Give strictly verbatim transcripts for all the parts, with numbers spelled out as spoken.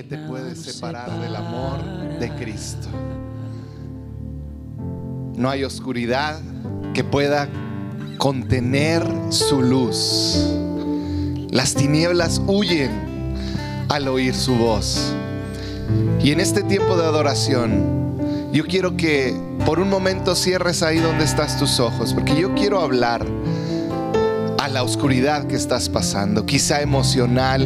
¿Qué te puede separar del amor de Cristo? No hay oscuridad que pueda contener su luz. Las tinieblas huyen al oír su voz. Y en este tiempo de adoración, yo quiero que por un momento cierres ahí donde estás tus ojos, porque yo quiero hablar a la oscuridad que estás pasando, quizá emocional,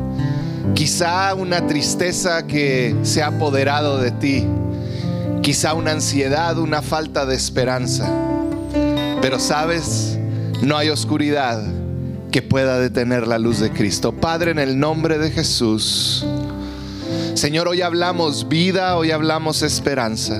quizá una tristeza que se ha apoderado de ti, quizá una ansiedad, una falta de esperanza. Pero sabes, no hay oscuridad que pueda detener la luz de Cristo. Padre, en el nombre de Jesús, Señor, hoy hablamos vida, hoy hablamos esperanza.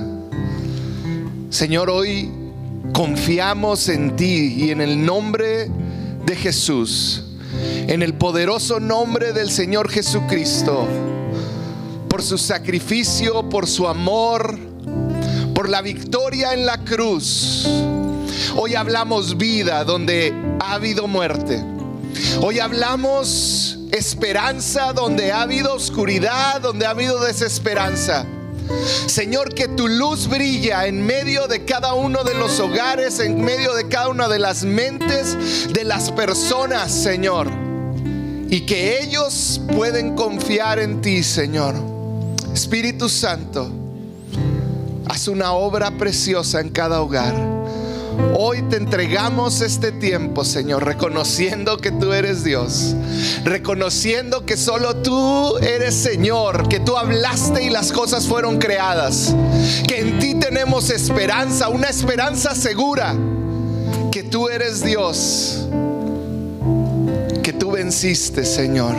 Señor, hoy confiamos en ti y en el nombre de Jesús, en el poderoso nombre del Señor Jesucristo, por su sacrificio, por su amor, por la victoria en la cruz. Hoy hablamos vida donde ha habido muerte. Hoy hablamos esperanza donde ha habido oscuridad, donde ha habido desesperanza. Señor, que tu luz brilla en medio de cada uno de los hogares, en medio de cada una de las mentes de las personas, Señor, y que ellos pueden confiar en ti, Señor. Espíritu Santo, haz una obra preciosa en cada hogar. Hoy te entregamos este tiempo, Señor, reconociendo que tú eres Dios, reconociendo que solo tú eres Señor, que tú hablaste y las cosas fueron creadas, que en ti tenemos esperanza, una esperanza segura, que tú eres Dios, que tú venciste, Señor,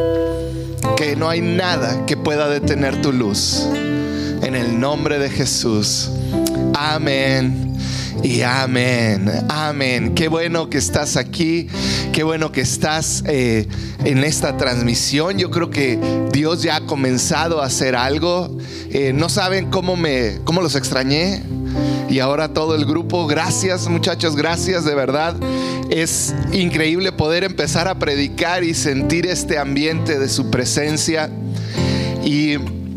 que no hay nada que pueda detener tu luz. En el nombre de Jesús, amén. Y amén, amén. Qué bueno que estás aquí, qué bueno que estás eh, en esta transmisión. Yo creo que Dios ya ha comenzado a hacer algo. eh, No saben cómo, me, cómo los extrañé. Y ahora todo el grupo, gracias muchachos, gracias de verdad. Es increíble poder empezar a predicar y sentir este ambiente de su presencia. Y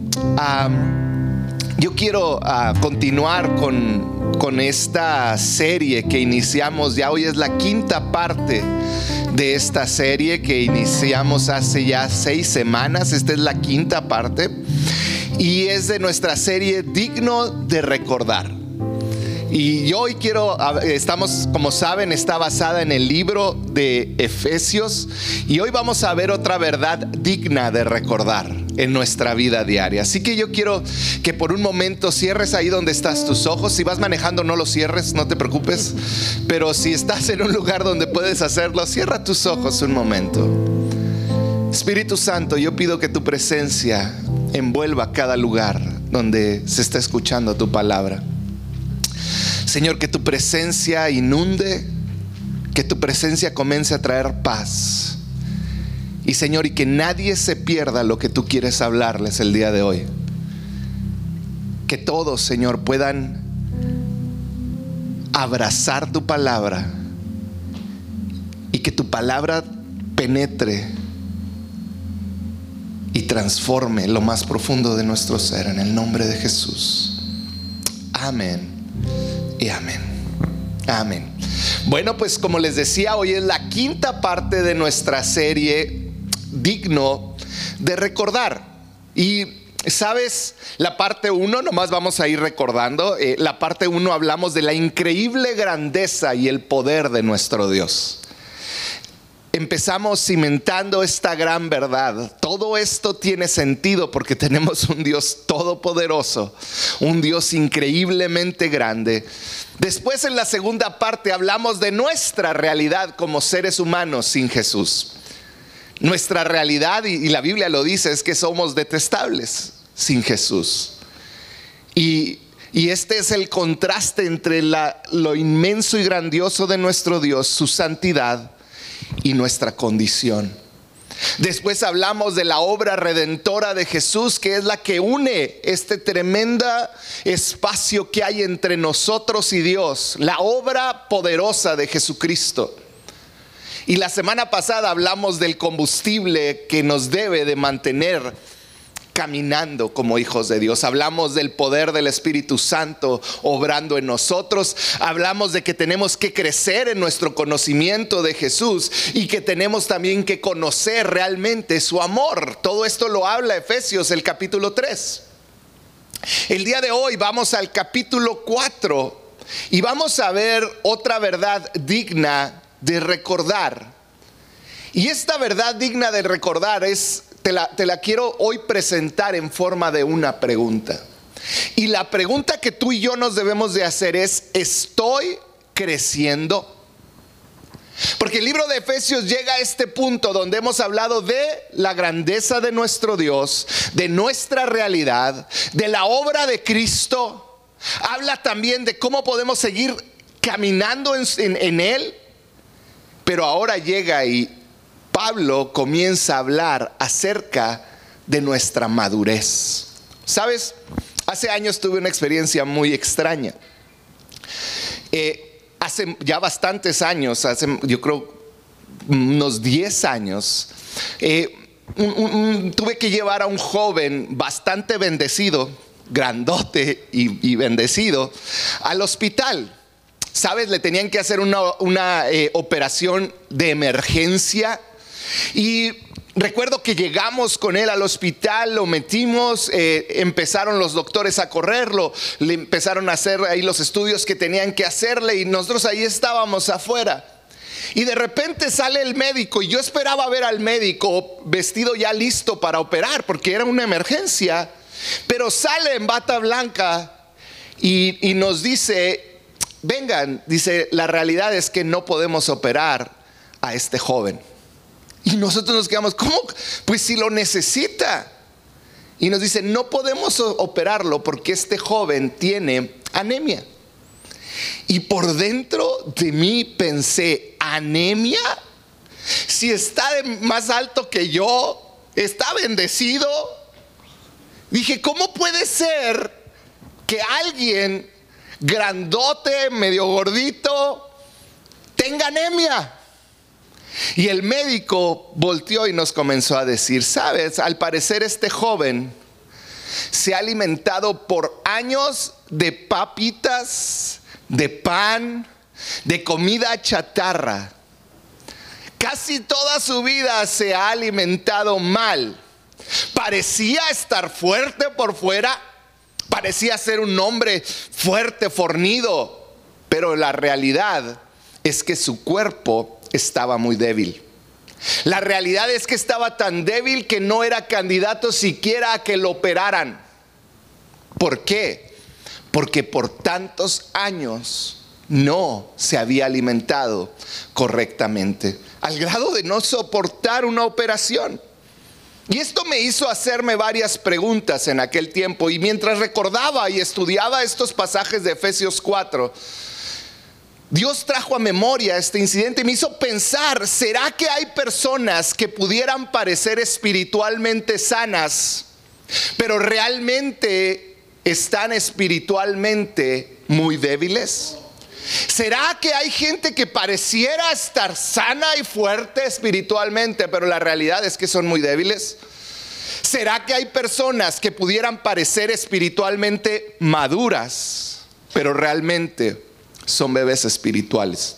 um, yo quiero uh, continuar con... con esta serie que iniciamos ya. Hoy es la quinta parte de esta serie que iniciamos hace ya seis semanas. Esta es la quinta parte y es de nuestra serie Digno de Recordar. Y yo hoy quiero, estamos, como saben, está basada en el libro de Efesios. Y hoy vamos a ver otra verdad digna de recordar en nuestra vida diaria. Así que yo quiero que por un momento cierres ahí donde estás tus ojos. Si vas manejando, no los cierres, no te preocupes. Pero si estás en un lugar donde puedes hacerlo, cierra tus ojos un momento. Espíritu Santo, yo pido que tu presencia envuelva cada lugar donde se está escuchando tu palabra. Señor, que tu presencia inunde, que tu presencia comience a traer paz. Y Señor, y que nadie se pierda lo que tú quieres hablarles el día de hoy. Que todos, Señor, puedan abrazar tu palabra y que tu palabra penetre y transforme lo más profundo de nuestro ser, en el nombre de Jesús. Amén. Y amén, amén. Bueno, pues como les decía, hoy es la quinta parte de nuestra serie Digno de Recordar. Y sabes, la parte uno, nomás vamos a ir recordando. eh, La parte uno hablamos de la increíble grandeza y el poder de nuestro Dios. Empezamos cimentando esta gran verdad. Todo esto tiene sentido porque tenemos un Dios todopoderoso, un Dios increíblemente grande. Después, en la segunda parte, hablamos de nuestra realidad como seres humanos sin Jesús. Nuestra realidad, y la Biblia lo dice, es que somos detestables sin Jesús. Y, y este es el contraste entre la, lo inmenso y grandioso de nuestro Dios, su santidad, y nuestra condición. Después hablamos de la obra redentora de Jesús, que es la que une este tremendo espacio que hay entre nosotros y Dios, la obra poderosa de Jesucristo. Y la semana pasada hablamos del combustible que nos debe de mantener caminando como hijos de Dios. Hablamos del poder del Espíritu Santo obrando en nosotros. Hablamos de que tenemos que crecer en nuestro conocimiento de Jesús y que tenemos también que conocer realmente su amor. Todo esto lo habla Efesios, el capítulo tres. El día de hoy vamos al capítulo cuatro y vamos a ver otra verdad digna de recordar. Y esta verdad digna de recordar es, te la, te la quiero hoy presentar en forma de una pregunta. Y la pregunta que tú y yo nos debemos de hacer es: ¿estoy creciendo? Porque el libro de Efesios llega a este punto donde hemos hablado de la grandeza de nuestro Dios, de nuestra realidad, de la obra de Cristo. Habla también de cómo podemos seguir caminando en, en, en Él. Pero ahora llega y Pablo comienza a hablar acerca de nuestra madurez. ¿Sabes? Hace años tuve una experiencia muy extraña. Eh, hace ya bastantes años, hace yo creo unos diez años, eh, un, un, un, tuve que llevar a un joven bastante bendecido, grandote y, y bendecido, al hospital. ¿Sabes? Le tenían que hacer una, una eh, operación de emergencia. Y recuerdo que llegamos con él al hospital, lo metimos, eh, empezaron los doctores a correrlo, le empezaron a hacer ahí los estudios que tenían que hacerle y nosotros ahí estábamos afuera. Y de repente sale el médico y yo esperaba ver al médico vestido ya listo para operar porque era una emergencia, pero sale en bata blanca y, y nos dice: vengan, dice, la realidad es que no podemos operar a este joven. Y nosotros nos quedamos, ¿cómo? Pues si lo necesita. Y nos dice: no podemos operarlo porque este joven tiene anemia. Y por dentro de mí pensé: ¿anemia? Si está de más alto que yo, está bendecido. Dije, ¿cómo puede ser que alguien grandote, medio gordito, tenga anemia? Y el médico volteó y nos comenzó a decir: sabes, al parecer este joven se ha alimentado por años de papitas, de pan, de comida chatarra. Casi toda su vida se ha alimentado mal. Parecía estar fuerte por fuera, parecía ser un hombre fuerte, fornido, pero la realidad es que su cuerpo estaba muy débil. La realidad es que estaba tan débil que no era candidato siquiera a que lo operaran. ¿Por qué? Porque por tantos años no se había alimentado correctamente, al grado de no soportar una operación. Y esto me hizo hacerme varias preguntas en aquel tiempo. Y mientras recordaba y estudiaba estos pasajes de Efesios cuatro, Dios trajo a memoria este incidente y me hizo pensar: ¿será que hay personas que pudieran parecer espiritualmente sanas, pero realmente están espiritualmente muy débiles? ¿Será que hay gente que pareciera estar sana y fuerte espiritualmente, pero la realidad es que son muy débiles? ¿Será que hay personas que pudieran parecer espiritualmente maduras, pero realmente son bebés espirituales?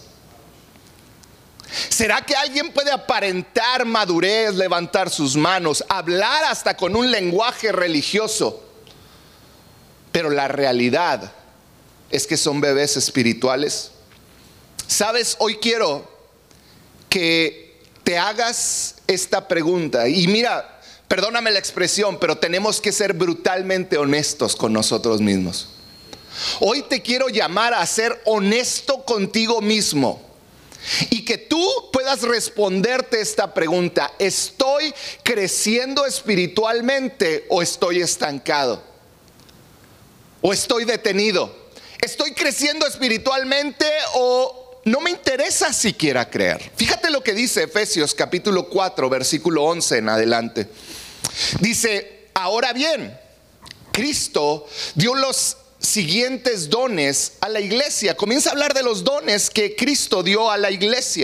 ¿Será que alguien puede aparentar madurez, levantar sus manos, hablar hasta con un lenguaje religioso, pero la realidad es que son bebés espirituales? ¿Sabes? Hoy quiero que te hagas esta pregunta. Y mira, perdóname la expresión, pero tenemos que ser brutalmente honestos con nosotros mismos. Hoy te quiero llamar a ser honesto contigo mismo y que tú puedas responderte esta pregunta: ¿estoy creciendo espiritualmente o estoy estancado? ¿O estoy detenido? ¿Estoy creciendo espiritualmente o no me interesa siquiera creer? Fíjate lo que dice Efesios capítulo cuatro, versículo once en adelante. Dice: ahora bien, Cristo dio los siguientes dones a la iglesia. Comienza a hablar de los dones que Cristo dio a la iglesia.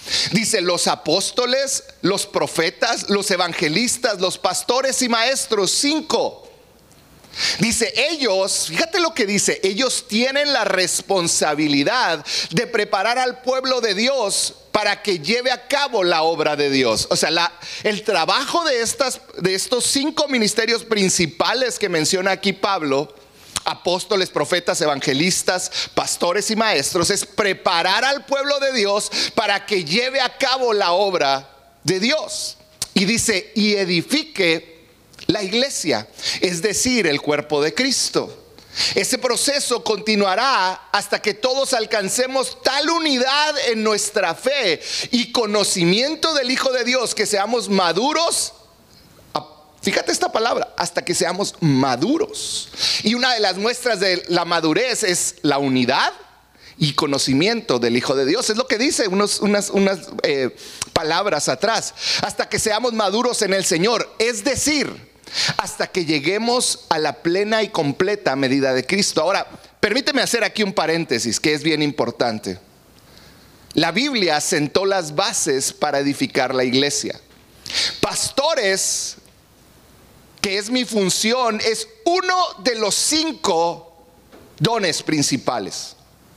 Dice, los apóstoles, los profetas, los evangelistas, los pastores y maestros, cinco. Dice, ellos, fíjate lo que dice, ellos tienen la responsabilidad de preparar al pueblo de Dios para que lleve a cabo la obra de Dios. O sea, la, el trabajo de, estas, de estos cinco ministerios principales que menciona aquí Pablo, apóstoles, profetas, evangelistas, pastores y maestros, es preparar al pueblo de Dios para que lleve a cabo la obra de Dios. Y dice, y edifique la iglesia, es decir, el cuerpo de Cristo. Ese proceso continuará hasta que todos alcancemos tal unidad en nuestra fe y conocimiento del Hijo de Dios, que seamos maduros. Fíjate esta palabra, hasta que seamos maduros. Y una de las muestras de la madurez es la unidad y conocimiento del Hijo de Dios. Es lo que dice unos, unas, unas eh, palabras atrás. Hasta que seamos maduros en el Señor. Es decir, hasta que lleguemos a la plena y completa medida de Cristo. Ahora, permíteme hacer aquí un paréntesis que es bien importante. La Biblia sentó las bases para edificar la iglesia. Pastores, que es mi función, es uno de los cinco dones principales.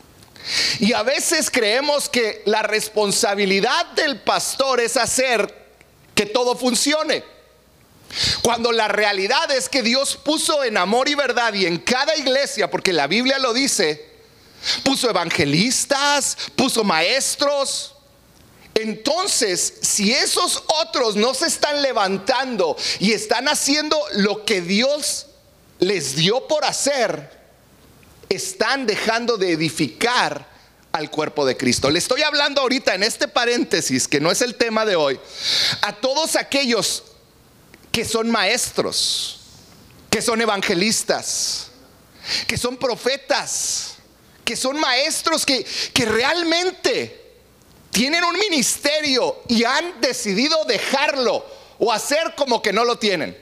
Y a veces creemos que la responsabilidad del pastor es hacer que todo funcione, cuando la realidad es que Dios puso en amor y verdad, y en cada iglesia, porque la Biblia lo dice, puso evangelistas, puso maestros. Entonces, si esos otros no se están levantando y están haciendo lo que Dios les dio por hacer, están dejando de edificar al cuerpo de Cristo. Le estoy hablando ahorita en este paréntesis, que no es el tema de hoy, a todos aquellos que son maestros, que son evangelistas, que son profetas, que son maestros que, que realmente tienen un ministerio y han decidido dejarlo o hacer como que no lo tienen.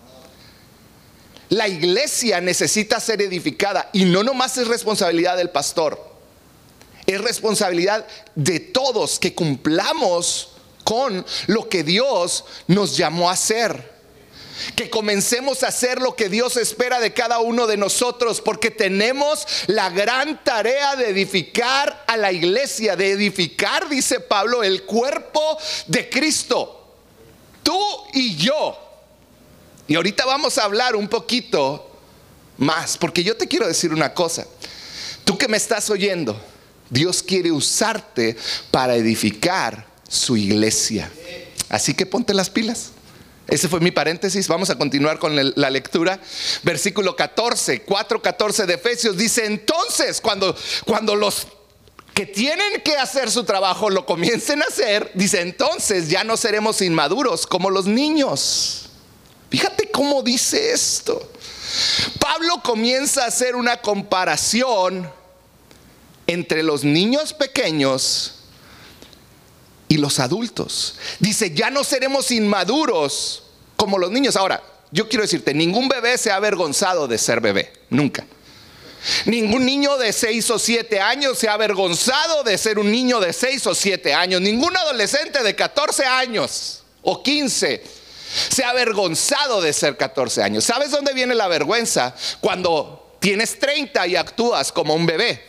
La iglesia necesita ser edificada, y no nomás es responsabilidad del pastor, es responsabilidad de todos que cumplamos con lo que Dios nos llamó a hacer. Que comencemos a hacer lo que Dios espera de cada uno de nosotros, porque tenemos la gran tarea de edificar a la iglesia, de edificar, dice Pablo, el cuerpo de Cristo, tú y yo. Y ahorita vamos a hablar un poquito más, porque yo te quiero decir una cosa. Tú que me estás oyendo, Dios quiere usarte para edificar su iglesia. Así que ponte las pilas. Ese fue mi paréntesis. Vamos a continuar con la lectura. Versículo catorce, cuatro catorce de Efesios dice: entonces cuando, cuando los que tienen que hacer su trabajo lo comiencen a hacer, dice, entonces ya no seremos inmaduros como los niños. Fíjate cómo dice esto. Pablo comienza a hacer una comparación entre los niños pequeños y los adultos. Dice, ya no seremos inmaduros como los niños. Ahora, yo quiero decirte, ningún bebé se ha avergonzado de ser bebé, nunca. Ningún niño de seis o siete años se ha avergonzado de ser un niño de seis o siete años. Ningún adolescente de catorce años o quince se ha avergonzado de ser catorce años. ¿Sabes dónde viene la vergüenza? Cuando tienes treinta y actúas como un bebé.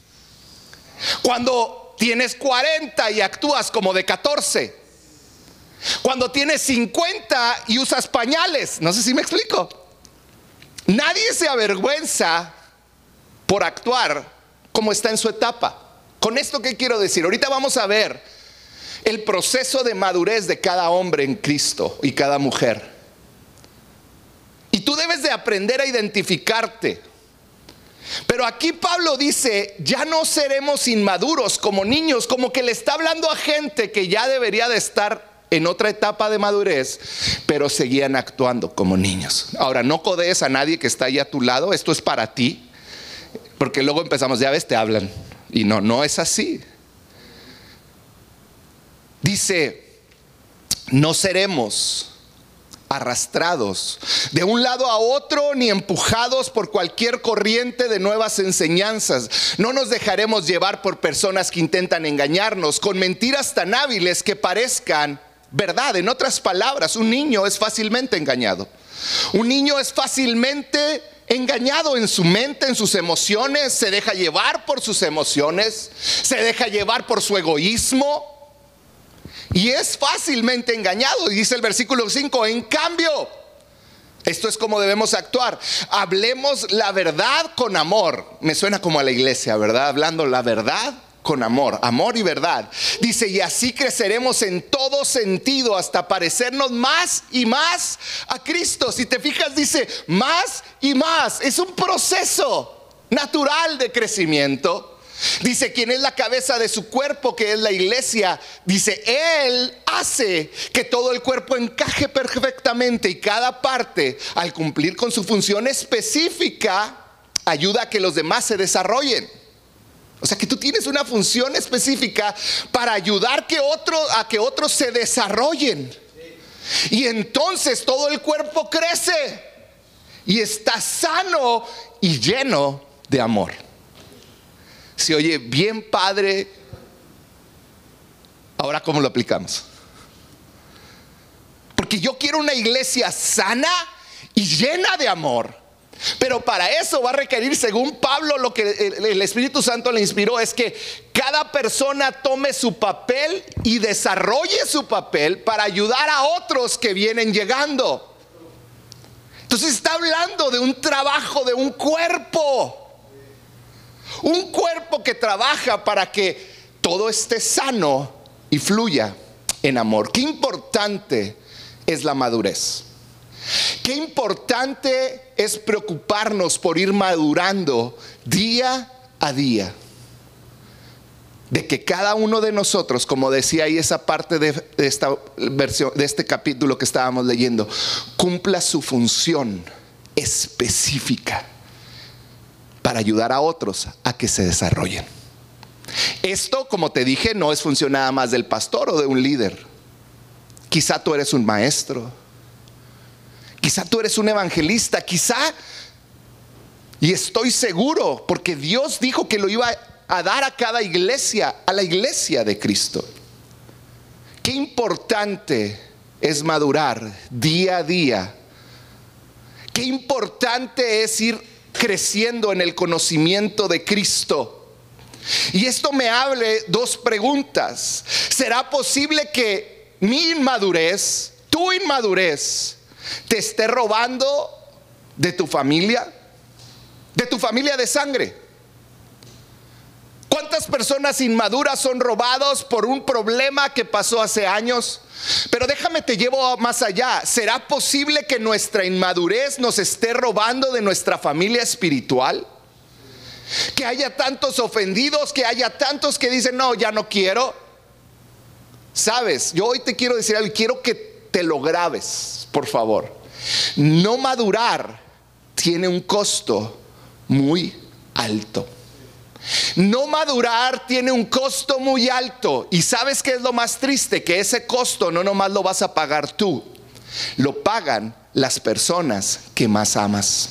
Cuando tienes cuarenta y actúas como de catorce. Cuando tienes cincuenta y usas pañales. No sé si me explico. Nadie se avergüenza por actuar como está en su etapa. ¿Con esto qué quiero decir? Ahorita vamos a ver el proceso de madurez de cada hombre en Cristo y cada mujer. Y tú debes de aprender a identificarte. Pero aquí Pablo dice, ya no seremos inmaduros como niños, como que le está hablando a gente que ya debería de estar en otra etapa de madurez, pero seguían actuando como niños. Ahora, no codees a nadie que está ahí a tu lado, esto es para ti, porque luego empezamos, ya ves, te hablan, y no, no es así. Dice, no seremos arrastrados de un lado a otro, ni empujados por cualquier corriente de nuevas enseñanzas. No nos dejaremos llevar por personas que intentan engañarnos con mentiras tan hábiles que parezcan verdad. En otras palabras, un niño es fácilmente engañado. Un niño es fácilmente engañado en su mente, en sus emociones. Se deja llevar por sus emociones, se deja llevar por su egoísmo y es fácilmente engañado. Y dice el versículo cinco: en cambio, esto es como debemos actuar: hablemos la verdad con amor. Me suena como a la iglesia, ¿verdad? Hablando la verdad con amor, amor y verdad. Dice: y así creceremos en todo sentido hasta parecernos más y más a Cristo. Si te fijas, dice más y más. Es un proceso natural de crecimiento. Dice: quien es la cabeza de su cuerpo, que es la iglesia. Dice: Él hace que todo el cuerpo encaje perfectamente, y cada parte, al cumplir con su función específica, ayuda a que los demás se desarrollen. O sea que tú tienes una función específica para ayudar que otro, a que otros se desarrollen. Y entonces todo el cuerpo crece y está sano y lleno de amor. Se oye bien padre. Ahora, ¿cómo lo aplicamos? Porque yo quiero una iglesia sana y llena de amor. Pero para eso va a requerir, según Pablo, lo que el Espíritu Santo le inspiró es que cada persona tome su papel y desarrolle su papel para ayudar a otros que vienen llegando. Entonces está hablando de un trabajo de un cuerpo. Un cuerpo que trabaja para que todo esté sano y fluya en amor. Qué importante es la madurez. Qué importante es preocuparnos por ir madurando día a día. De que cada uno de nosotros, como decía ahí esa parte de, de esta versión, de este capítulo que estábamos leyendo, cumpla su función específica para ayudar a otros a que se desarrollen. Esto, como te dije, no es función nada más del pastor o de un líder. Quizá tú eres un maestro. Quizá tú eres un evangelista, quizá, y estoy seguro, porque Dios dijo que lo iba a dar a cada iglesia, a la iglesia de Cristo. Qué importante es madurar día a día. Qué importante es ir creciendo en el conocimiento de Cristo. Y esto me hable dos preguntas. ¿Será posible que mi inmadurez, tu inmadurez, te esté robando de tu familia, de tu familia de sangre? ¿Cuántas personas inmaduras son robados por un problema que pasó hace años? Pero déjame, te llevo más allá. ¿Será posible que nuestra inmadurez nos esté robando de nuestra familia espiritual? Que haya tantos ofendidos, que haya tantos que dicen: no, ya no quiero. Sabes, yo hoy te quiero decir algo y quiero que te lo grabes, por favor. No madurar tiene un costo muy alto. No madurar tiene un costo muy alto. Y ¿sabes qué es lo más triste? Que ese costo no nomás lo vas a pagar tú, lo pagan las personas que más amas.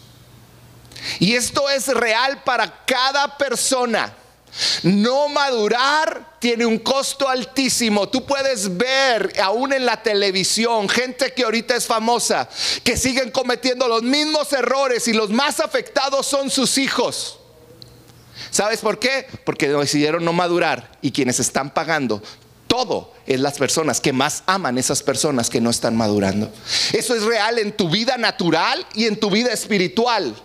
Y esto es real para cada persona. No madurar tiene un costo altísimo. Tú puedes ver aún en la televisión gente que ahorita es famosa, que siguen cometiendo los mismos errores, y los más afectados son sus hijos. ¿Sabes por qué? Porque decidieron no madurar, y quienes están pagando todo es las personas que más aman, esas personas que no están madurando. Eso es real en tu vida natural y en tu vida espiritual.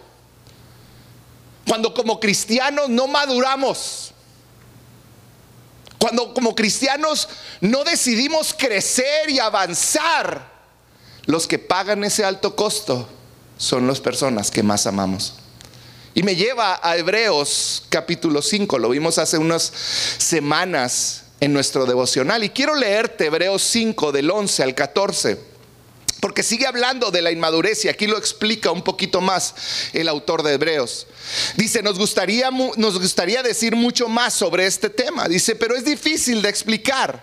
Cuando como cristianos no maduramos, cuando como cristianos no decidimos crecer y avanzar, los que pagan ese alto costo son las personas que más amamos. Y me lleva a Hebreos capítulo cinco, lo vimos hace unas semanas en nuestro devocional, y quiero leerte Hebreos cinco del once al catorce. Porque sigue hablando de la inmadurez, y aquí lo explica un poquito más el autor de Hebreos. Dice: nos gustaría, nos gustaría decir mucho más sobre este tema. Dice: pero es difícil de explicar.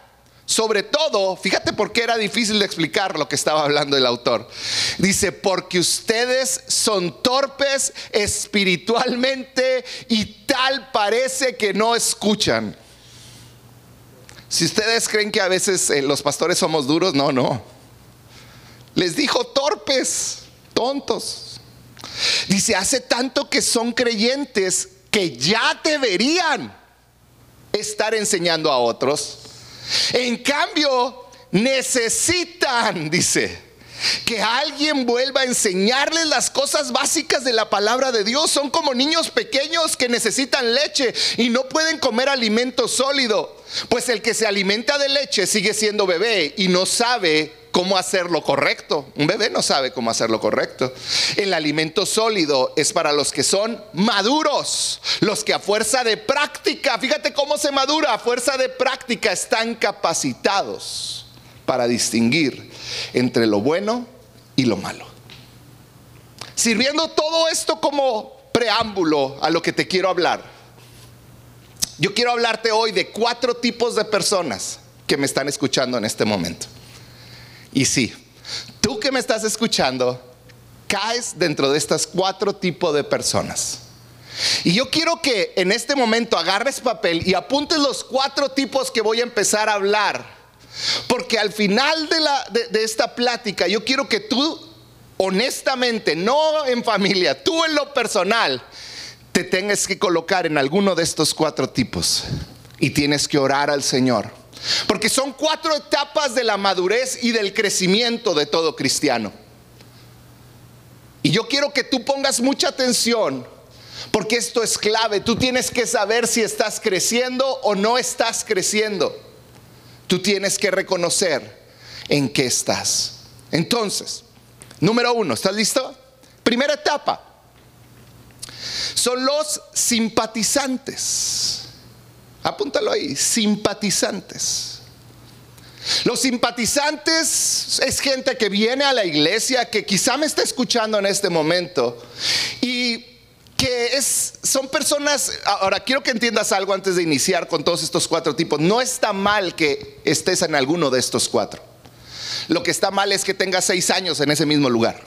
Sobre todo, fíjate por qué era difícil de explicar lo que estaba hablando el autor. Dice, porque ustedes son torpes espiritualmente y tal parece que no escuchan. Si ustedes creen que a veces eh, los pastores somos duros, no, no. Les dijo torpes, tontos. Dice, hace tanto que son creyentes que ya deberían estar enseñando a otros. En cambio, necesitan, dice, que alguien vuelva a enseñarles las cosas básicas de la palabra de Dios. Son como niños pequeños que necesitan leche y no pueden comer alimento sólido. Pues el que se alimenta de leche sigue siendo bebé y no sabe cómo hacer lo correcto. Un bebé no sabe cómo hacer lo correcto. El alimento sólido es para los que son maduros, los que a fuerza de práctica, fíjate cómo se madura, a fuerza de práctica están capacitados para distinguir entre lo bueno y lo malo. Sirviendo todo esto como preámbulo a lo que te quiero hablar, yo quiero hablarte hoy de cuatro tipos de personas que me están escuchando en este momento. Y sí, tú que me estás escuchando, caes dentro de estas cuatro tipos de personas. Y yo quiero que en este momento agarres papel y apuntes los cuatro tipos que voy a empezar a hablar. Porque al final de, la, de, de esta plática, yo quiero que tú, honestamente, no en familia, tú en lo personal, te tengas que colocar en alguno de estos cuatro tipos. Y tienes que orar al Señor. Porque son cuatro etapas de la madurez y del crecimiento de todo cristiano. Y yo quiero que tú pongas mucha atención, porque esto es clave. Tú tienes que saber si estás creciendo o no estás creciendo. Tú tienes que reconocer en qué estás. Entonces, número uno, ¿estás listo? Primera etapa. Son los simpatizantes. Apúntalo ahí, simpatizantes. Los simpatizantes es gente que viene a la iglesia, que quizá me está escuchando en este momento y que es, son personas. Ahora quiero que entiendas algo antes de iniciar con todos estos cuatro tipos. No está mal que estés en alguno de estos cuatro. Lo que está mal es que tengas seis años en ese mismo lugar.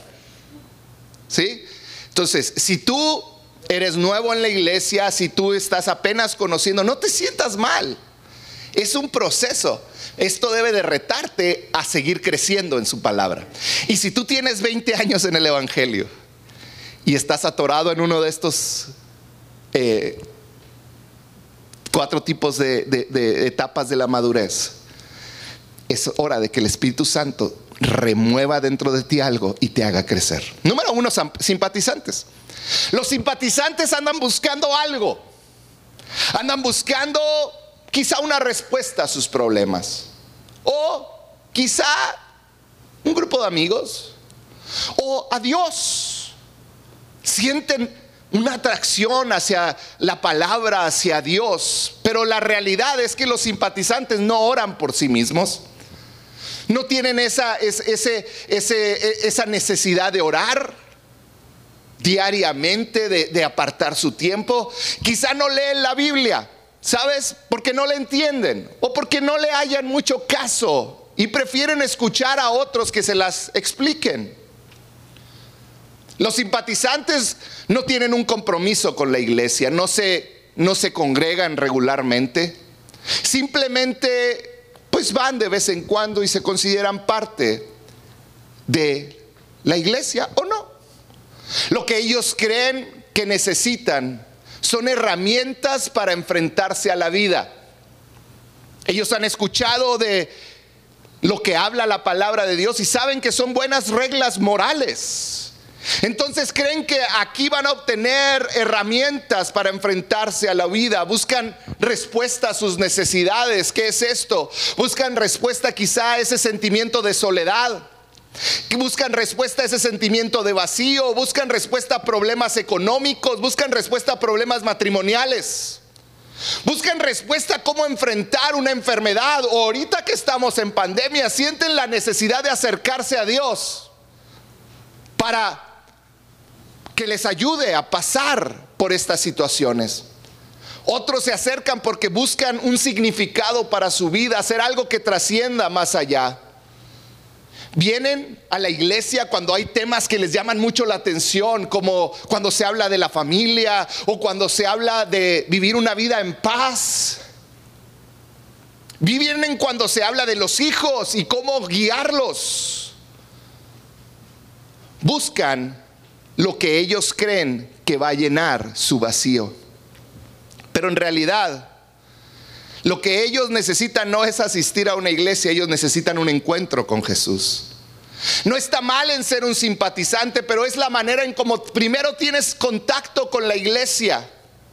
¿Sí? Entonces, si tú eres nuevo en la iglesia, si tú estás apenas conociendo, no te sientas mal. Es un proceso. Esto debe de retarte a seguir creciendo en su palabra. Y si tú tienes veinte años en el evangelio y estás atorado en uno de estos eh, cuatro tipos de, de, de etapas de la madurez, es hora de que el Espíritu Santo remueva dentro de ti algo y te haga crecer. Número uno, simpatizantes. Los simpatizantes andan buscando algo. Andan buscando quizá una respuesta a sus problemas. O quizá un grupo de amigos. O a Dios. Sienten una atracción hacia la palabra, hacia Dios. Pero la realidad es que los simpatizantes no oran por sí mismos. No tienen esa, ese, ese, esa necesidad de orar diariamente, de, de apartar su tiempo. Quizá no leen la Biblia, ¿sabes? Porque no la entienden o porque no le hallan mucho caso y prefieren escuchar a otros que se las expliquen. Los simpatizantes no tienen un compromiso con la iglesia, no se, no se congregan regularmente. Simplemente pues van de vez en cuando y se consideran parte de la iglesia o no. Lo que ellos creen que necesitan son herramientas para enfrentarse a la vida. Ellos han escuchado de lo que habla la palabra de Dios y saben que son buenas reglas morales. Entonces creen que aquí van a obtener herramientas para enfrentarse a la vida. Buscan respuesta a sus necesidades. ¿Qué es esto? Buscan respuesta quizá a ese sentimiento de soledad. Buscan respuesta a ese sentimiento de vacío. Buscan respuesta a problemas económicos. Buscan respuesta a problemas matrimoniales. Buscan respuesta a cómo enfrentar una enfermedad. O ahorita que estamos en pandemia, sienten la necesidad de acercarse a Dios para que les ayude a pasar por estas situaciones. Otros se acercan porque buscan un significado para su vida, hacer algo que trascienda más allá. Vienen a la iglesia cuando hay temas que les llaman mucho la atención, como cuando se habla de la familia o cuando se habla de vivir una vida en paz. Vienen cuando se habla de los hijos y cómo guiarlos. Buscan lo que ellos creen que va a llenar su vacío. Pero en realidad, lo que ellos necesitan no es asistir a una iglesia, ellos necesitan un encuentro con Jesús. No está mal en ser un simpatizante, pero es la manera en cómo primero tienes contacto con la iglesia.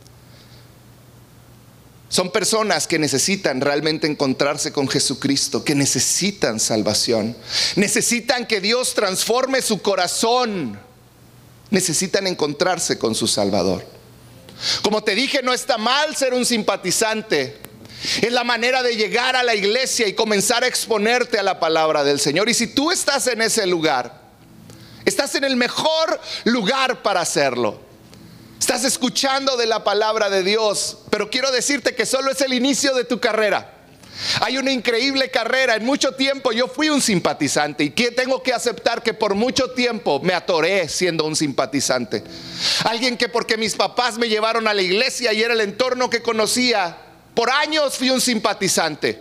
Son personas que necesitan realmente encontrarse con Jesucristo, que necesitan salvación, necesitan que Dios transforme su corazón, necesitan encontrarse con su Salvador. Como te dije, no está mal ser un simpatizante. Es la manera de llegar a la iglesia y comenzar a exponerte a la palabra del Señor. Y si tú estás en ese lugar, estás en el mejor lugar para hacerlo. Estás escuchando de la palabra de Dios, pero quiero decirte que solo es el inicio de tu carrera. Hay una increíble carrera. En mucho tiempo yo fui un simpatizante y que tengo que aceptar que por mucho tiempo me atoré siendo un simpatizante. Alguien que porque mis papás me llevaron a la iglesia y era el entorno que conocía, por años fui un simpatizante.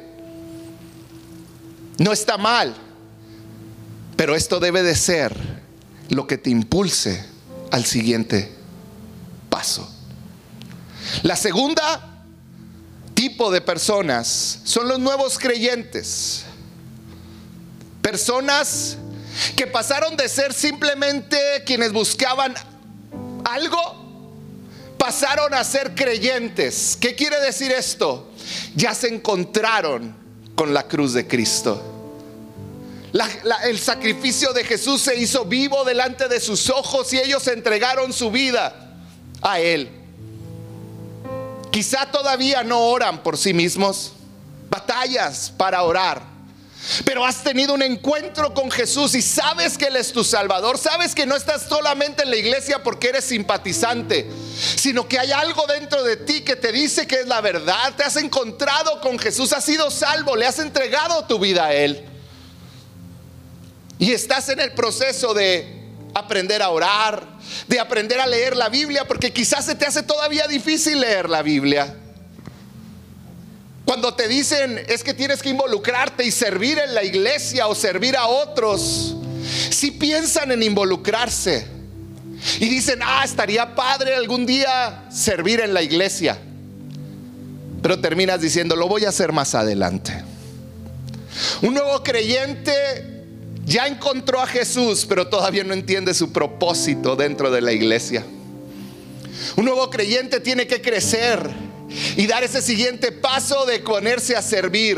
No está mal, pero esto debe de ser lo que te impulse al siguiente paso. La segunda tipo de personas son los nuevos creyentes. Personas que pasaron de ser simplemente quienes buscaban algo, pasaron a ser creyentes. ¿Qué quiere decir esto? Ya se encontraron con la cruz de Cristo. La, la, el sacrificio de Jesús se hizo vivo delante de sus ojos y ellos entregaron su vida a Él. Quizá todavía no oran por sí mismos, batallas para orar, pero has tenido un encuentro con Jesús y sabes que Él es tu Salvador. Sabes que no estás solamente en la iglesia porque eres simpatizante, sino que hay algo dentro de ti que te dice que es la verdad. Te has encontrado con Jesús, has sido salvo, le has entregado tu vida a Él. Y estás en el proceso de aprender a orar, de aprender a leer la Biblia, porque quizás se te hace todavía difícil leer la Biblia. Cuando te dicen es que tienes que involucrarte y servir en la iglesia o servir a otros, si piensan en involucrarse y dicen, ah, estaría padre algún día servir en la iglesia, pero terminas diciendo, lo voy a hacer más adelante. Un nuevo creyente ya encontró a Jesús, pero todavía no entiende su propósito dentro de la iglesia. Un nuevo creyente tiene que crecer y dar ese siguiente paso de ponerse a servir.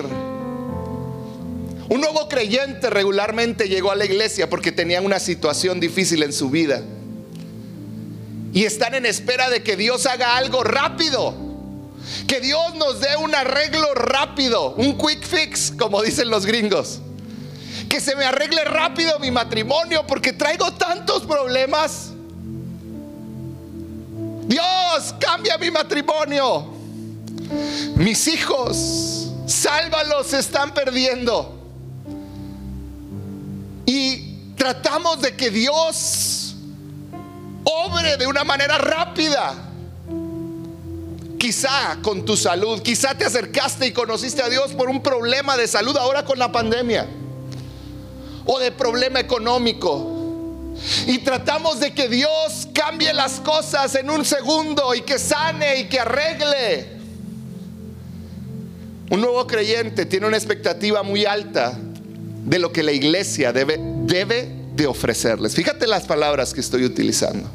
Un nuevo creyente regularmente llegó a la iglesia porque tenía una situación difícil en su vida y están en espera de que Dios haga algo rápido, que Dios nos dé un arreglo rápido, un quick fix, como dicen los gringos. Que se me arregle rápido mi matrimonio porque traigo tantos problemas. Dios, cambia mi matrimonio. Mis hijos, sálvalos, se están perdiendo. Y tratamos de que Dios obre de una manera rápida. Quizá con tu salud, quizá te acercaste y conociste a Dios por un problema de salud ahora con la pandemia, o de problema económico, y tratamos de que Dios cambie las cosas en un segundo y que sane y que arregle. Un nuevo creyente tiene una expectativa muy alta de lo que la iglesia debe, debe de ofrecerles. Fíjate las palabras que estoy utilizando.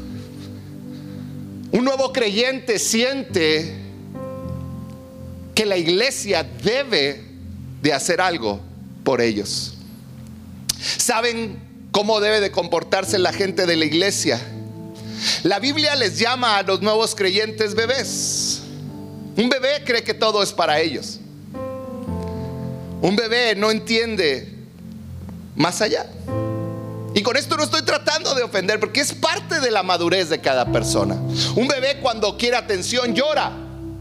Un nuevo creyente siente que la iglesia debe de hacer algo por ellos. ¿Saben cómo debe de comportarse la gente de la iglesia? La Biblia les llama a los nuevos creyentes bebés. Un bebé cree que todo es para ellos. Un bebé no entiende más allá. Y con esto no estoy tratando de ofender, porque es parte de la madurez de cada persona. Un bebé cuando quiere atención llora.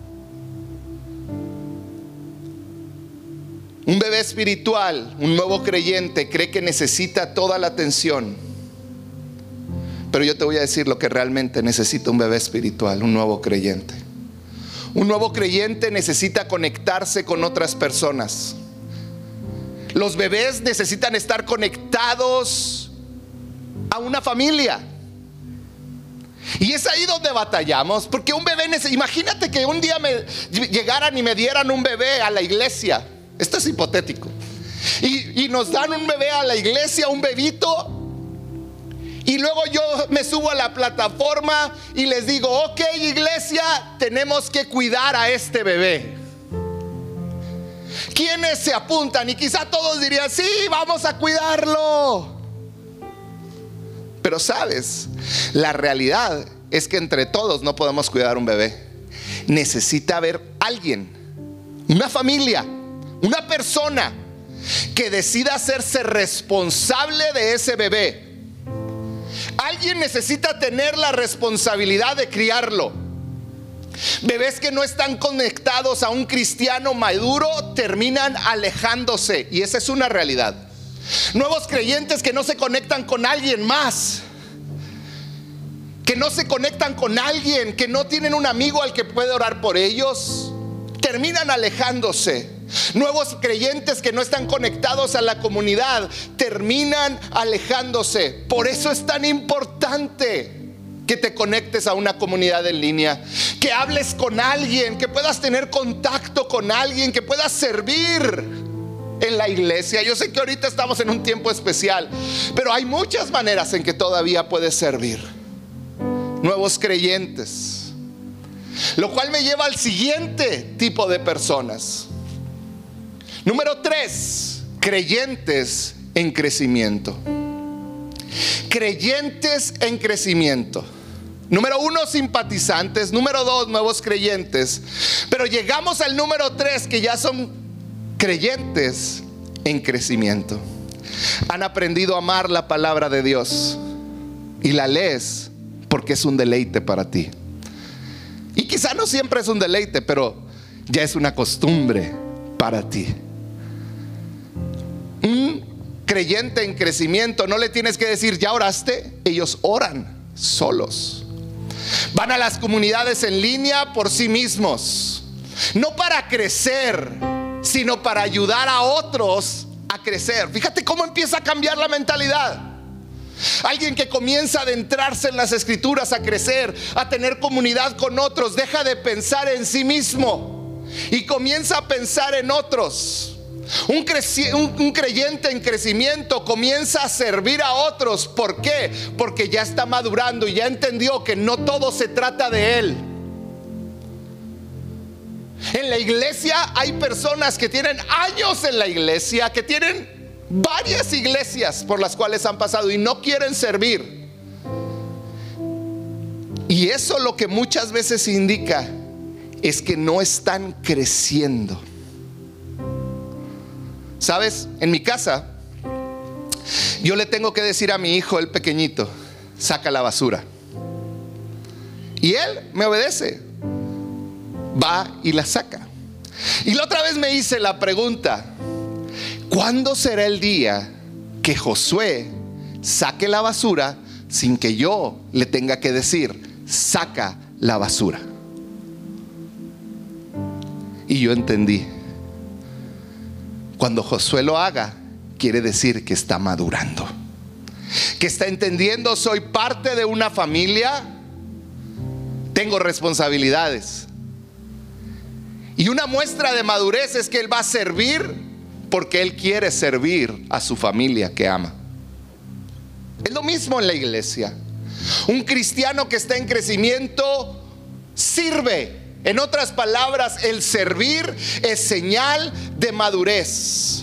Un bebé espiritual, un nuevo creyente, cree que necesita toda la atención. Pero yo te voy a decir lo que realmente necesita un bebé espiritual, un nuevo creyente. Un nuevo creyente necesita conectarse con otras personas. Los bebés necesitan estar conectados a una familia. Y es ahí donde batallamos, porque un bebé, imagínate que un día me llegaran y me dieran un bebé a la iglesia. Esto es hipotético. Y, y nos dan un bebé a la iglesia, un bebito. Y luego yo me subo a la plataforma y les digo: ok, iglesia, tenemos que cuidar a este bebé. ¿Quiénes se apuntan? Y quizá todos dirían: sí, vamos a cuidarlo. Pero sabes, la realidad es que entre todos no podemos cuidar un bebé. Necesita haber alguien, una familia, una persona que decida hacerse responsable de ese bebé. Alguien necesita tener la responsabilidad de criarlo. Bebés que no están conectados a un cristiano maduro terminan alejándose, y esa es una realidad. Nuevos creyentes que no se conectan con alguien más, que no se conectan con alguien, que no tienen un amigo al que puede orar por ellos, terminan alejándose. Nuevos creyentes que no están conectados a la comunidad terminan alejándose. Por eso es tan importante que te conectes a una comunidad en línea, que hables con alguien, que puedas tener contacto con alguien, que puedas servir en la iglesia. Yo sé que ahorita estamos en un tiempo especial, pero hay muchas maneras en que todavía puedes servir. Nuevos creyentes, lo cual me lleva al siguiente tipo de personas. Número tres, creyentes en crecimiento. Creyentes en crecimiento. Número uno, simpatizantes. Número dos, nuevos creyentes. Pero llegamos al número tres, que ya son creyentes en crecimiento. Han aprendido a amar la palabra de Dios y la lees porque es un deleite para ti. Y quizá no siempre es un deleite, pero ya es una costumbre para ti. Un creyente en crecimiento no le tienes que decir: ¿ya oraste? Ellos oran solos. Van a las comunidades en línea por sí mismos, no para crecer, sino para ayudar a otros a crecer. Fíjate cómo empieza a cambiar la mentalidad. Alguien que comienza a adentrarse en las escrituras, a crecer, a tener comunidad con otros, deja de pensar en sí mismo y comienza a pensar en otros. Un, creci- un, un creyente en crecimiento comienza a servir a otros. ¿Por qué? Porque ya está madurando y ya entendió que no todo se trata de él. En la iglesia hay personas que tienen años en la iglesia, que tienen varias iglesias por las cuales han pasado y no quieren servir. Y eso lo que muchas veces indica es que no están creciendo. ¿Sabes? En mi casa yo le tengo que decir a mi hijo, el pequeñito: saca la basura. Y él me obedece, va y la saca. Y la otra vez me hice la pregunta: ¿cuándo será el día que Josué saque la basura sin que yo le tenga que decir: saca la basura? Y yo entendí: cuando Josué lo haga, quiere decir que está madurando, que está entendiendo: soy parte de una familia, tengo responsabilidades. Y una muestra de madurez es que él va a servir porque él quiere servir a su familia que ama. Es lo mismo en la iglesia. Un cristiano que está en crecimiento sirve. En otras palabras, el servir es señal de madurez.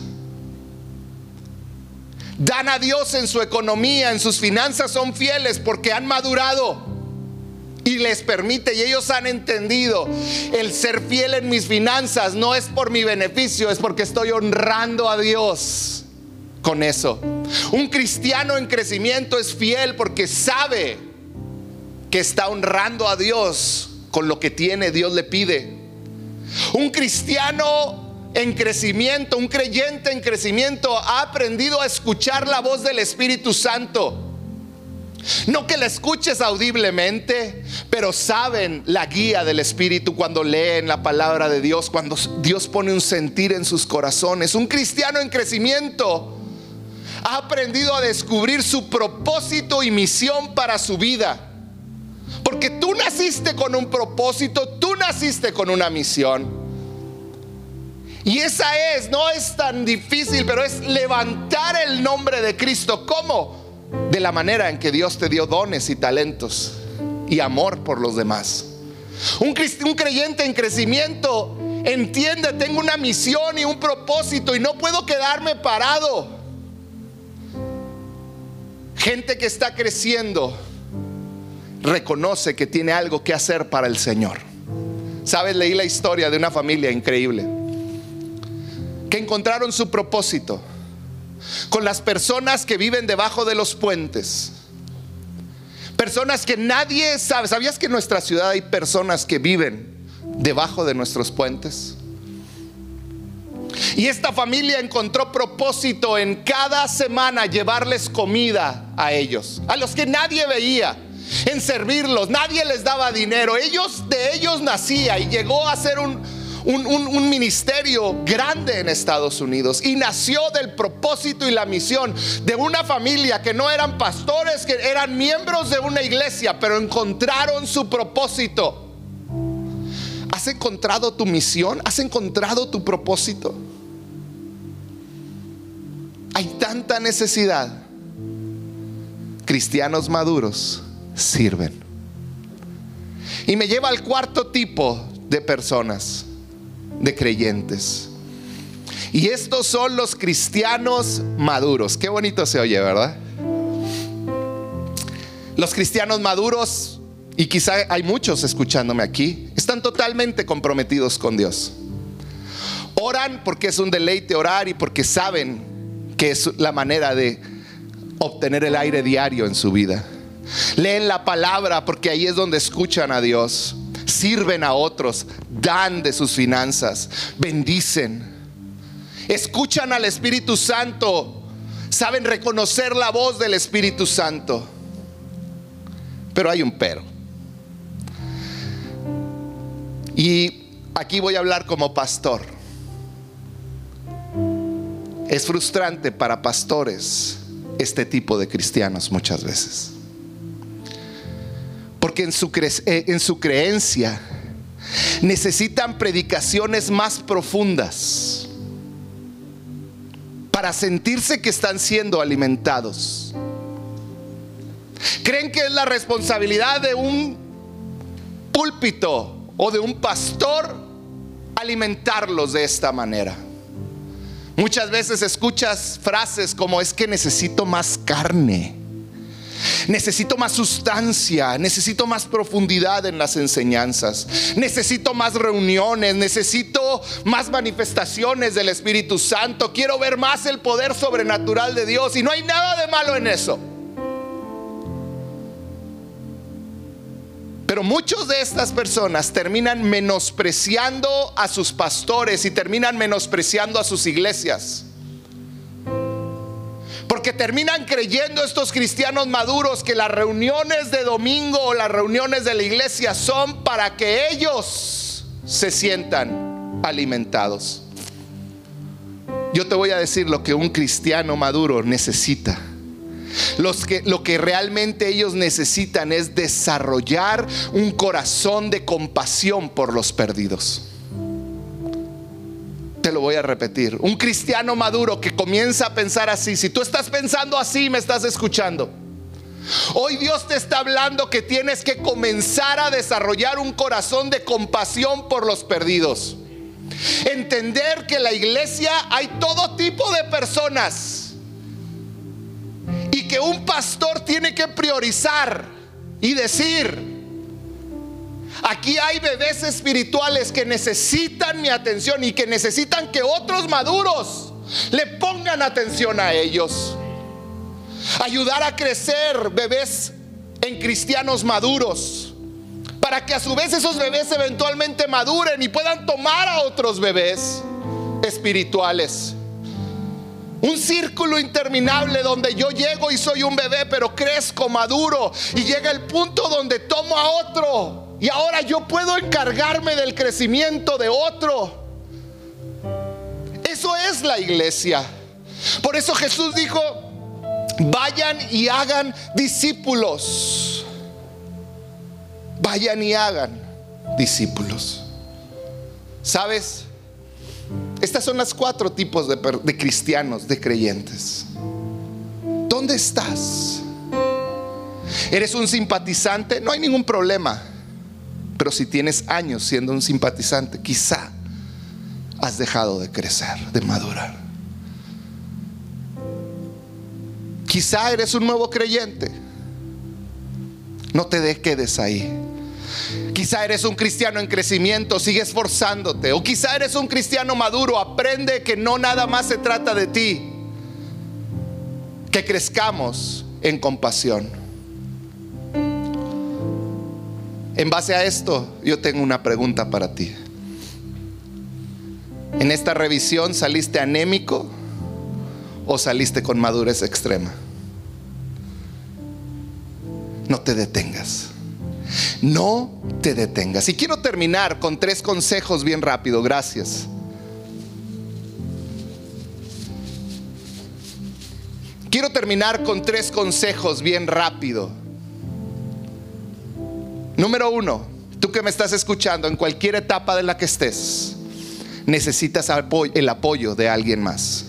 Dan a Dios en su economía, en sus finanzas, son fieles porque han madurado y les permite, y ellos han entendido: el ser fiel en mis finanzas no es por mi beneficio, es porque estoy honrando a Dios con eso. Un cristiano en crecimiento es fiel porque sabe que está honrando a Dios con lo que tiene. Dios le pide. Un cristiano en crecimiento, un creyente en crecimiento, ha aprendido a escuchar la voz del Espíritu Santo. No que la escuches audiblemente, pero saben la guía del Espíritu cuando leen la palabra de Dios, cuando Dios pone un sentir en sus corazones. Un cristiano en crecimiento ha aprendido a descubrir su propósito y misión para su vida. Porque tú naciste con un propósito, tú naciste con una misión. Y esa es, no es tan difícil, pero es levantar el nombre de Cristo. ¿Cómo? De la manera en que Dios te dio dones y talentos y amor por los demás. Un, un creyente en crecimiento entiende: tengo una misión y un propósito y no puedo quedarme parado. Gente que está creciendo reconoce que tiene algo que hacer para el Señor. Sabes, leí la historia de una familia increíble que encontraron su propósito con las personas que viven debajo de los puentes. Personas que nadie sabe. ¿Sabías que en nuestra ciudad hay personas que viven debajo de nuestros puentes? Y esta familia encontró propósito en cada semana llevarles comida a ellos, a los que nadie veía, en servirlos. Nadie les daba dinero. Ellos, de ellos nacía, y llegó a ser un Un, un, un ministerio grande en Estados Unidos, y nació del propósito y la misión de una familia que no eran pastores, que eran miembros de una iglesia, pero encontraron su propósito. ¿Has encontrado tu misión? ¿Has encontrado tu propósito? Hay tanta necesidad. Cristianos maduros sirven. Y me lleva al cuarto tipo de personas, de creyentes. Y estos son los cristianos maduros. Qué bonito se oye, ¿verdad? Los cristianos maduros, y quizá hay muchos escuchándome aquí, están totalmente comprometidos con Dios. Oran porque es un deleite orar y porque saben que es la manera de obtener el aire diario en su vida. Leen la palabra porque ahí es donde escuchan a Dios. Sirven a otros, dan de sus finanzas, bendicen, escuchan al Espíritu Santo, saben reconocer la voz del Espíritu Santo. Pero hay un pero. Y aquí voy a hablar como pastor. Es frustrante para pastores este tipo de cristianos muchas veces, porque en su, cre- en su creencia necesitan predicaciones más profundas para sentirse que están siendo alimentados. Creen que es la responsabilidad de un púlpito o de un pastor alimentarlos de esta manera. Muchas veces escuchas frases como: es que necesito más carne, necesito más sustancia, necesito más profundidad en las enseñanzas, necesito más reuniones, necesito más manifestaciones del Espíritu Santo, quiero ver más el poder sobrenatural de Dios. Y no hay nada de malo en eso. Pero muchas de estas personas terminan menospreciando a sus pastores y terminan menospreciando a sus iglesias, porque terminan creyendo estos cristianos maduros que las reuniones de domingo o las reuniones de la iglesia son para que ellos se sientan alimentados. Yo te voy a decir lo que un cristiano maduro necesita. Los que, lo que realmente ellos necesitan es desarrollar un corazón de compasión por los perdidos. Te lo voy a repetir. Un cristiano maduro que comienza a pensar así. Si tú estás pensando así, me estás escuchando. Hoy Dios te está hablando que tienes que comenzar a desarrollar un corazón de compasión por los perdidos. Entender que en la iglesia hay todo tipo de personas, y que un pastor tiene que priorizar y decir: aquí hay bebés espirituales que necesitan mi atención y que necesitan que otros maduros le pongan atención a ellos. Ayudar a crecer bebés en cristianos maduros, para que a su vez esos bebés eventualmente maduren y puedan tomar a otros bebés. espirituales. Un círculo interminable donde yo llego y soy un bebé, pero crezco, maduro, y llega el punto donde tomo a otro y ahora yo puedo encargarme del crecimiento de otro. Eso es la iglesia. Por eso Jesús dijo: vayan y hagan discípulos. Vayan y hagan discípulos. ¿Sabes? Estas son las cuatro tipos de, de cristianos, de creyentes. ¿Dónde estás? ¿Eres un simpatizante? No hay ningún problema. Pero si tienes años siendo un simpatizante, quizá has dejado de crecer, de madurar. Quizá eres un nuevo creyente. No te quedes ahí. Quizá eres un cristiano en crecimiento, sigue esforzándote. O quizá eres un cristiano maduro, aprende que no nada más se trata de ti. Que crezcamos en compasión. En base a esto, yo tengo una pregunta para ti. ¿En esta revisión saliste anémico o saliste con madurez extrema? No te detengas. No te detengas. Y quiero terminar con tres consejos bien rápido. Gracias. Quiero terminar con tres consejos bien rápido. Número uno, tú que me estás escuchando, en cualquier etapa de la que estés, necesitas el apoyo de alguien más.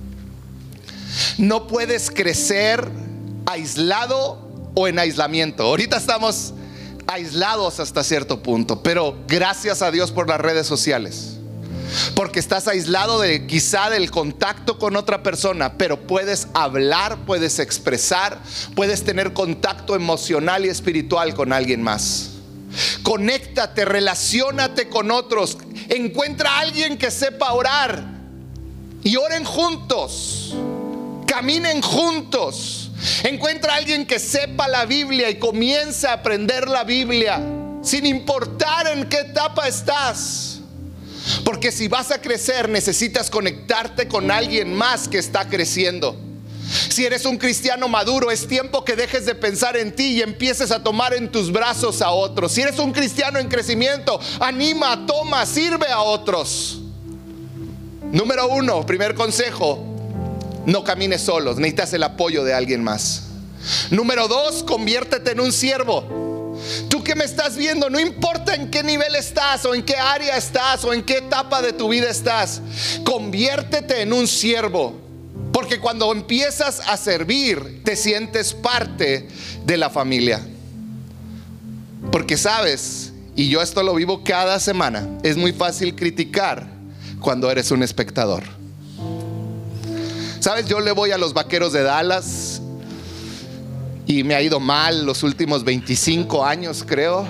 No puedes crecer aislado o en aislamiento. Ahorita estamos aislados hasta cierto punto, pero gracias a Dios por las redes sociales, porque estás aislado de quizá del contacto con otra persona, pero puedes hablar, puedes expresar, puedes tener contacto emocional y espiritual con alguien más. Conéctate, relaciónate con otros, encuentra a alguien que sepa orar y oren juntos, caminen juntos. Encuentra a alguien que sepa la Biblia y comienza a aprender la Biblia, sin importar en qué etapa estás. Porque si vas a crecer, necesitas conectarte con alguien más que está creciendo. Si eres un cristiano maduro, es tiempo que dejes de pensar en ti y empieces a tomar en tus brazos a otros. Si eres un cristiano en crecimiento, anima, toma, sirve a otros. Número uno, primer consejo: no camines solos, necesitas el apoyo de alguien más. Número dos, conviértete en un siervo. Tú que me estás viendo, no importa en qué nivel estás, o en qué área estás, o en qué etapa de tu vida estás, conviértete en un siervo. Porque cuando empiezas a servir, te sientes parte de la familia. Porque sabes, y yo esto lo vivo cada semana, es muy fácil criticar cuando eres un espectador. Sabes, yo le voy a los Vaqueros de Dallas y me ha ido mal los últimos veinticinco años, creo.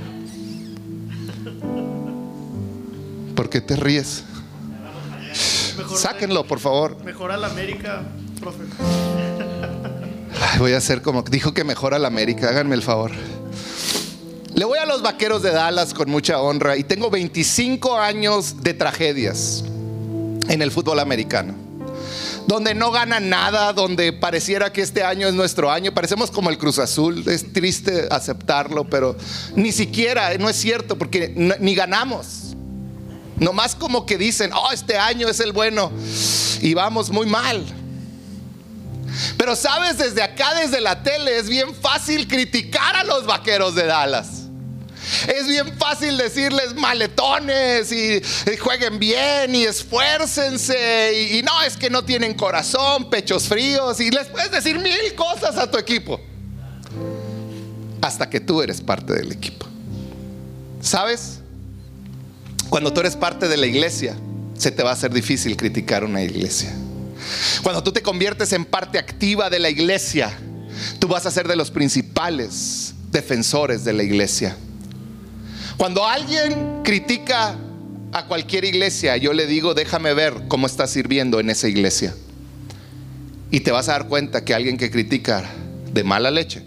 ¿Por qué te ríes? Mejor sáquenlo, por favor. Mejora la América, profe. Ay, voy a hacer como dijo que mejora la América, háganme el favor. Le voy a los Vaqueros de Dallas con mucha honra y tengo veinticinco años de tragedias en el fútbol americano, donde no ganan nada, donde pareciera que este año es nuestro año. Parecemos como el Cruz Azul. Es triste aceptarlo, pero ni siquiera, no es cierto, porque no, ni ganamos. Nomás como que dicen: oh, este año es el bueno, y vamos muy mal. Pero sabes, desde acá, desde la tele, es bien fácil criticar a los Vaqueros de Dallas. Es bien fácil decirles maletones y, y jueguen bien y esfuércense y, y no, es que no tienen corazón, pechos fríos, y les puedes decir mil cosas a tu equipo hasta que tú eres parte del equipo. ¿Sabes? Cuando tú eres parte de la iglesia, se te va a hacer difícil criticar una iglesia. Cuando tú te conviertes en parte activa de la iglesia, tú vas a ser de los principales defensores de la iglesia. Cuando alguien critica a cualquier iglesia, yo le digo: déjame ver cómo estás sirviendo en esa iglesia. Y te vas a dar cuenta que alguien que critica de mala leche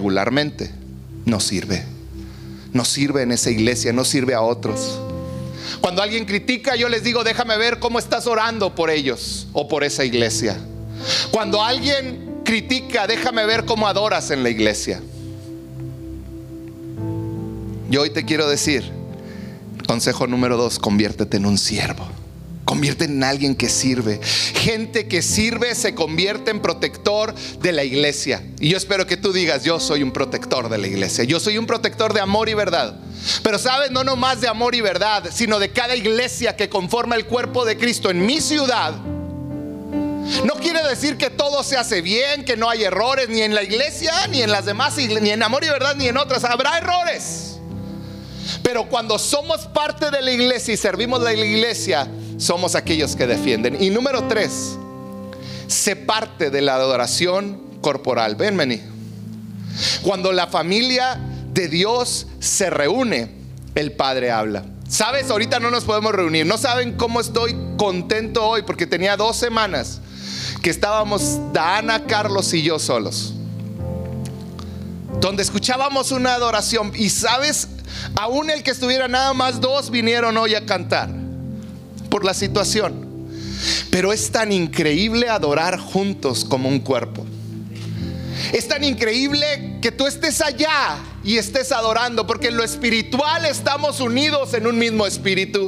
regularmente no sirve. No sirve en esa iglesia, no sirve a otros. Cuando alguien critica, yo les digo, déjame ver cómo estás orando por ellos o por esa iglesia. Cuando alguien critica, déjame ver cómo adoras en la iglesia. Yo hoy te quiero decir, consejo número dos, conviértete en un siervo. Convierte en alguien que sirve. Gente que sirve se convierte en protector de la iglesia. Y yo espero que tú digas, yo soy un protector de la iglesia. Yo soy un protector de amor y verdad. Pero sabes, no nomás de amor y verdad, sino de cada iglesia que conforma el cuerpo de Cristo en mi ciudad. No quiere decir que todo se hace bien, que no hay errores, ni en la iglesia, ni en las demás iglesias, ni en amor y verdad, ni en otras. Habrá errores. Pero cuando somos parte de la iglesia y servimos a la iglesia, somos aquellos que defienden. Y número tres, sé parte de la adoración corporal. Ven, vení. Cuando la familia de Dios se reúne, el Padre habla. Sabes, ahorita no nos podemos reunir. No saben cómo estoy contento hoy, porque tenía dos semanas que estábamos Dana, Carlos y yo solos, donde escuchábamos una adoración. Y sabes, aún el que estuviera nada más dos vinieron hoy a cantar por la situación. Pero es tan increíble adorar juntos como un cuerpo. Es tan increíble que tú estés allá y estés adorando, porque en lo espiritual estamos unidos en un mismo espíritu.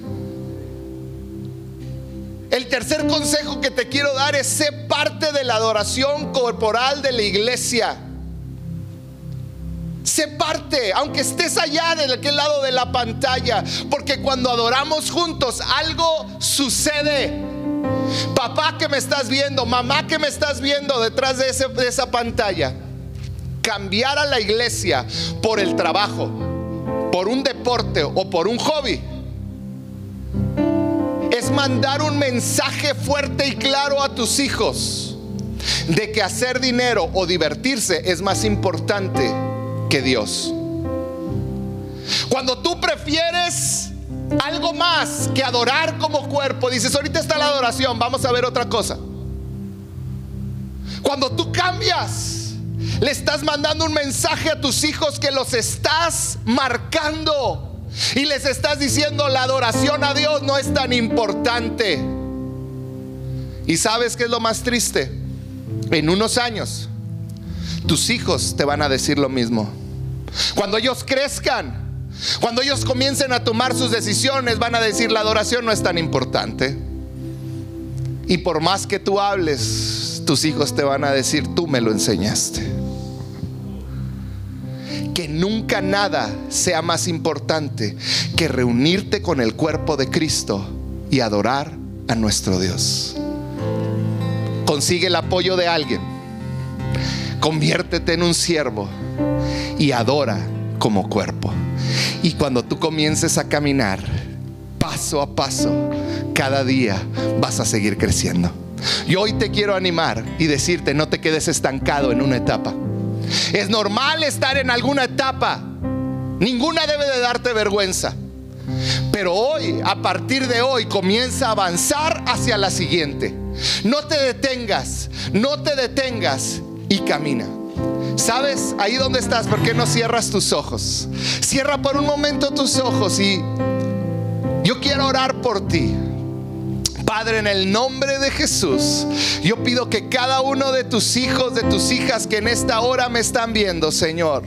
El tercer consejo que te quiero dar es: sé parte de la adoración corporal de la iglesia. Sé parte, aunque estés allá de aquel lado de la pantalla, porque cuando adoramos juntos algo sucede. Papá que me estás viendo, mamá que me estás viendo detrás de, ese, de esa pantalla, cambiar a la iglesia por el trabajo, por un deporte o por un hobby, es mandar un mensaje fuerte y claro a tus hijos de que hacer dinero o divertirse es más importante que Dios. Cuando tú prefieres algo más que adorar como cuerpo, dices, ahorita está la adoración, vamos a ver otra cosa. Cuando tú cambias, le estás mandando un mensaje a tus hijos que los estás marcando y les estás diciendo, la adoración a Dios no es tan importante. ¿Y sabes qué es lo más triste? En unos años tus hijos te van a decir lo mismo. Cuando ellos crezcan, cuando ellos comiencen a tomar sus decisiones, van a decir, la adoración no es tan importante. Y por más que tú hables, tus hijos te van a decir, tú me lo enseñaste. Que nunca nada sea más importante que reunirte con el cuerpo de Cristo y adorar a nuestro Dios. Consigue el apoyo de alguien, conviértete en un siervo y adora como cuerpo. Y cuando tú comiences a caminar paso a paso, cada día vas a seguir creciendo. Yo hoy te quiero animar y decirte, no te quedes estancado en una etapa. Es normal estar en alguna etapa, ninguna debe de darte vergüenza. Pero hoy, a partir de hoy, comienza a avanzar hacia la siguiente. No te detengas, no te detengas y camina. ¿Sabes? Ahí donde estás, ¿por qué no cierras tus ojos? Cierra por un momento tus ojos y yo quiero orar por ti. Padre, en el nombre de Jesús, yo pido que cada uno de tus hijos, de tus hijas que en esta hora me están viendo, Señor,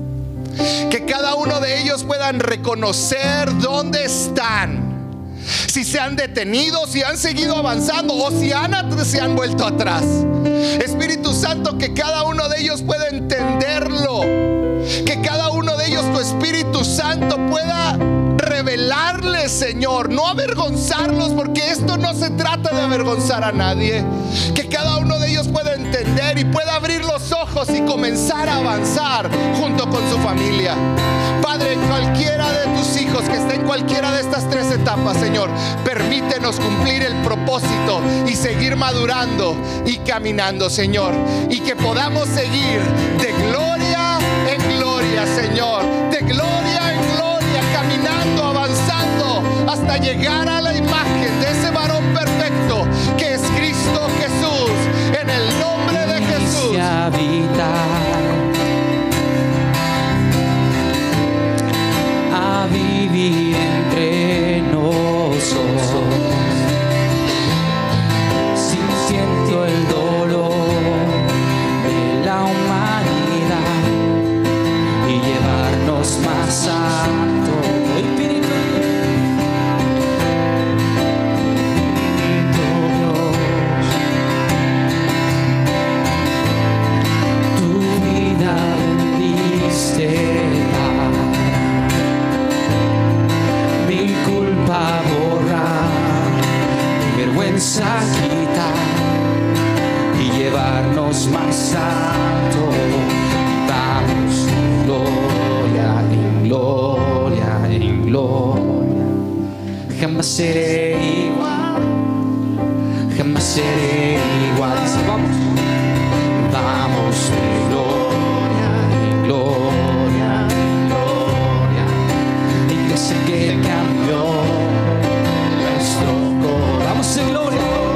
que cada uno de ellos puedan reconocer dónde están. Si se han detenido, si han seguido avanzando o si han, se han vuelto atrás. Espíritu Santo, que cada uno de ellos pueda entenderlo. Que cada uno de ellos, tu Espíritu Santo, pueda revelarles, Señor, no avergonzarlos, porque esto no se trata de avergonzar a nadie. Que cada uno de ellos pueda entender y pueda abrir los ojos y comenzar a avanzar junto con su familia. Padre, cualquiera de tus hijos que esté en cualquiera de estas tres etapas, Señor, permítenos cumplir el propósito y seguir madurando y caminando, Señor, y que podamos seguir de gloria en gloria, Señor, de gloria en gloria, caminando, avanzando hasta llegar a la imagen de ese varón perfecto que es Cristo Jesús. En el nombre de Jesús. A vivir entre alto, vamos en gloria, en gloria, en gloria. Jamás seré igual, jamás seré igual. Dice, vamos, vamos en gloria, en gloria, en gloria. Iglesia que cambió nuestro corazón. Vamos en gloria.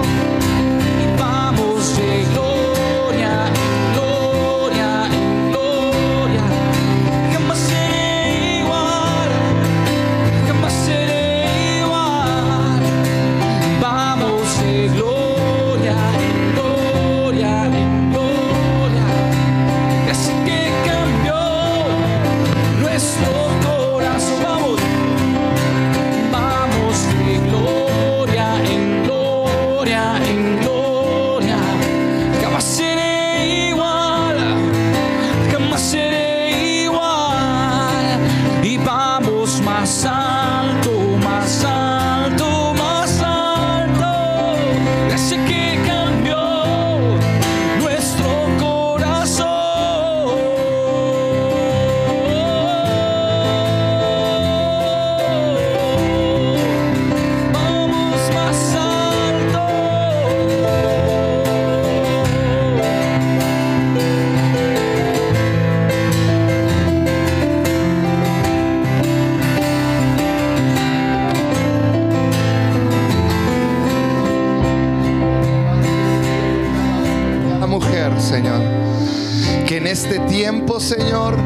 Señor, que en este tiempo, Señor,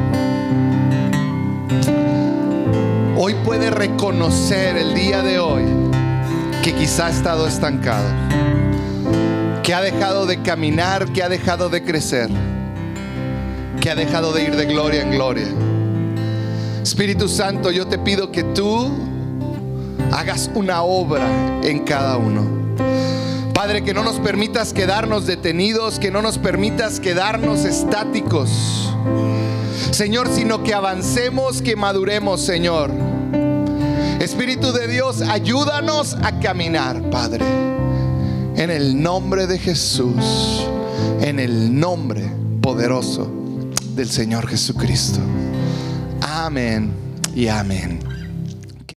hoy puede reconocer el día de hoy que quizá ha estado estancado, que ha dejado de caminar, que ha dejado de crecer, que ha dejado de ir de gloria en gloria. Espíritu Santo, yo te pido que tú hagas una obra en cada uno. Padre, que no nos permitas quedarnos detenidos, que no nos permitas quedarnos estáticos, Señor, sino que avancemos, que maduremos, Señor. Espíritu de Dios, ayúdanos a caminar, Padre, en el nombre de Jesús, en el nombre poderoso del Señor Jesucristo. Amén y amén.